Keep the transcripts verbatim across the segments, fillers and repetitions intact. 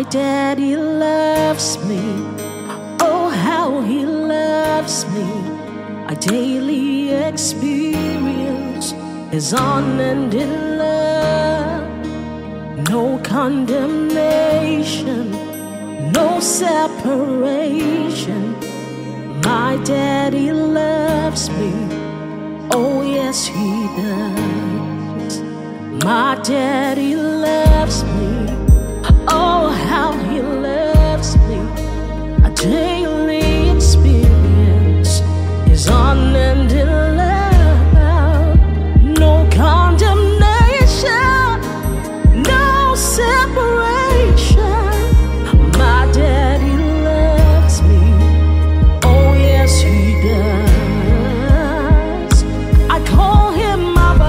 My daddy loves me. Oh, how he loves me. I daily experience his unending love. No condemnation, no separation. My daddy loves me. Oh, yes, he does. My daddy loves me. Oh, how he loves me. I daily experience his unending love. No condemnation, no separation. My daddy loves me. Oh, yes, he does. I call him Abba.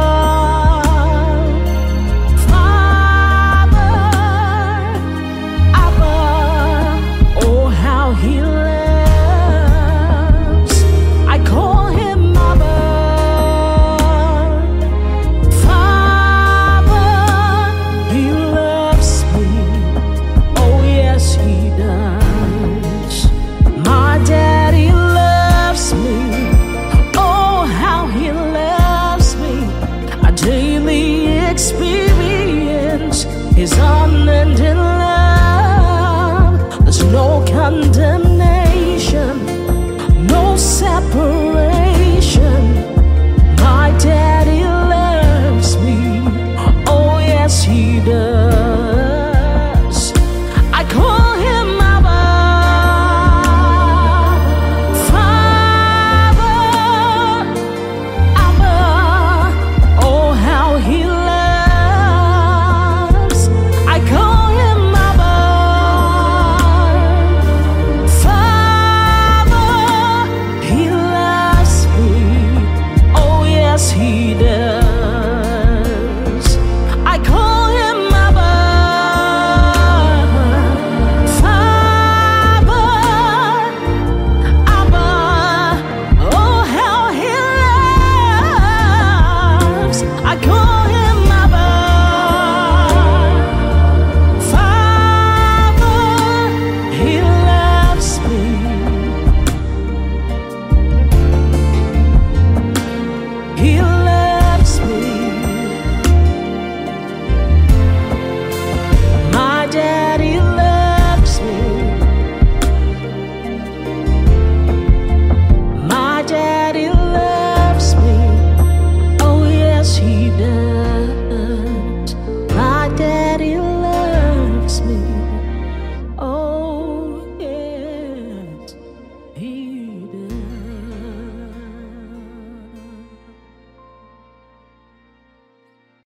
He loves. I call him Abba, Father. He loves me. Oh, yes, he does. My daddy loves me. Oh, how he loves me. I daily experience his unending love. There's no condemnation, no separation.